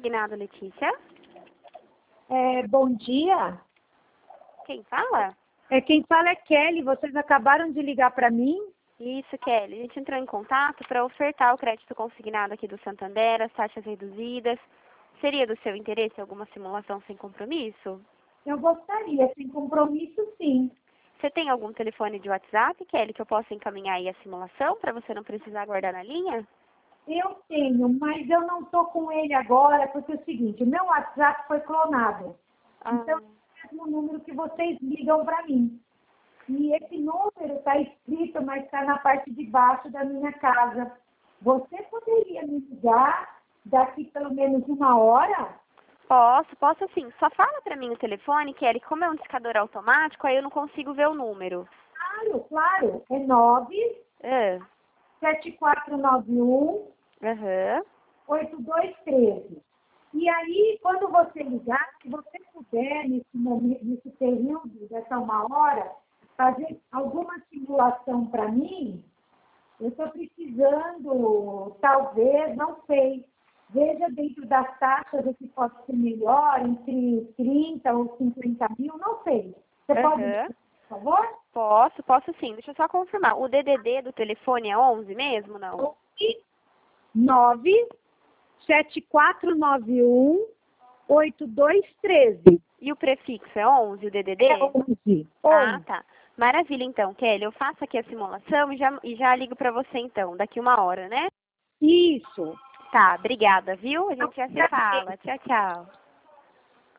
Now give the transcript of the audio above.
Consignado, Letícia? Bom dia. Quem fala? Quem fala é Kelly. Vocês acabaram de ligar para mim? Isso, Kelly. A gente entrou em contato para ofertar o crédito consignado aqui do Santander, as taxas reduzidas. Seria do seu interesse alguma simulação sem compromisso? Eu gostaria, sem compromisso, sim. Você tem algum telefone de WhatsApp, Kelly, que eu possa encaminhar aí a simulação para você não precisar guardar na linha? Eu tenho, mas eu não estou com ele agora, porque é o seguinte, o meu WhatsApp foi clonado. Então, é o mesmo número que vocês ligam para mim. E esse número está escrito, mas está na parte de baixo da minha casa. Você poderia me ligar daqui pelo menos 1 hora? Posso sim. Só fala para mim o telefone, Kelly, como é um discador automático, aí eu não consigo ver o número. Claro. É 9 Ah, 7491 aham. 8213. E aí, quando você ligar, se você puder, nesse momento, nesse período, dessa 1 hora, fazer alguma simulação para mim, eu estou precisando, talvez, não sei. Veja dentro das taxas o que pode ser melhor, entre 30 ou 50 mil, não sei. Você pode, por favor? Posso sim. Deixa eu só confirmar. O DDD do telefone é 11 mesmo, não? 9 7491 8213. E o prefixo é 11, o DDD? É 11. Ah, tá. Maravilha, então, Kelly. Eu faço aqui a simulação e já ligo para você, então, daqui 1 hora, né? Isso. Tá, obrigada, viu? A gente já se fala. Tchau, tchau.